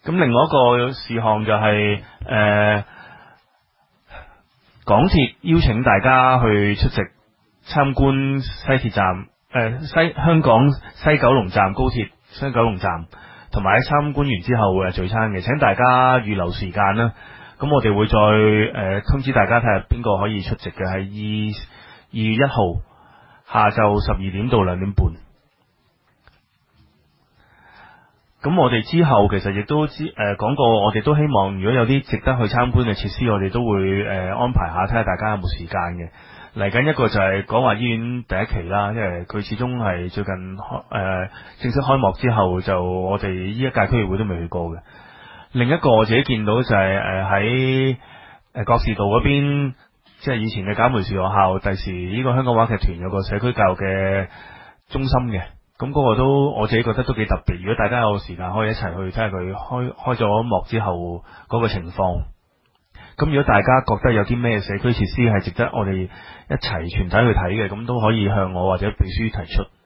咁另外一個事項就係港鐵邀請大家去出席參觀西鐵站，香港西九龍站高鐵西九龍站，同埋喺參觀完之後聚餐嘅，請大家預留時間啦。咁我哋會再通知大家睇下邊個可以出席嘅，係2月1號下晝12點到2點半。咁我哋之後其實亦都講過，我哋都希望如果有啲值得去參觀嘅設施，我哋都會安排下，睇下大家有冇時間嘅。嚟緊一個就係廣華醫院第一期啦，因為佢始終係最近正式開幕之後，就我哋呢一屆區議會都未去過嘅。另一個我自己見到就係喺覺士道嗰邊，即係以前嘅賈梅士學校，第時呢個香港話劇團有個社區教育嘅中心嘅。咁嗰個都我自己覺得都幾特別，如果大家有時間可以一齊去睇下佢開咗幕之後嗰個情況。咁如果大家覺得有啲咩社區設施係值得我哋一齊全體去睇嘅，咁都可以向我或者秘書提出。